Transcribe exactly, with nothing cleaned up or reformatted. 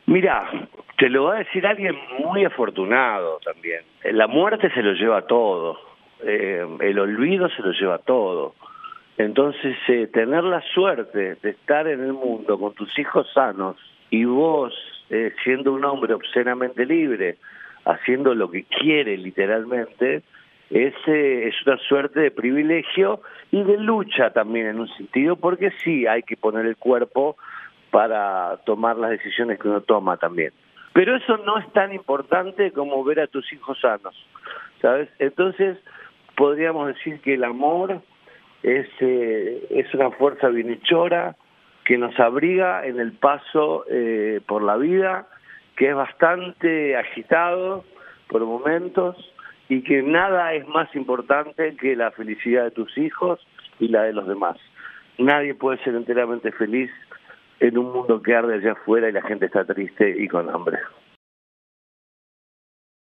Mirá, te lo va a decir alguien muy afortunado también. La muerte se lo lleva todo, eh, el olvido se lo lleva todo. Entonces, eh, tener la suerte de estar en el mundo con tus hijos sanos y vos, eh, siendo un hombre obscenamente libre, haciendo lo que quiere literalmente, es, eh, es una suerte de privilegio y de lucha también en un sentido, porque sí hay que poner el cuerpo para tomar las decisiones que uno toma también. Pero eso no es tan importante como ver a tus hijos sanos, ¿sabes? Entonces, podríamos decir que el amor es, eh, es una fuerza bienhechora que nos abriga en el paso eh, por la vida, que es bastante agitado por momentos y que nada es más importante que la felicidad de tus hijos y la de los demás. Nadie puede ser enteramente feliz en un mundo que arde allá afuera y la gente está triste y con hambre.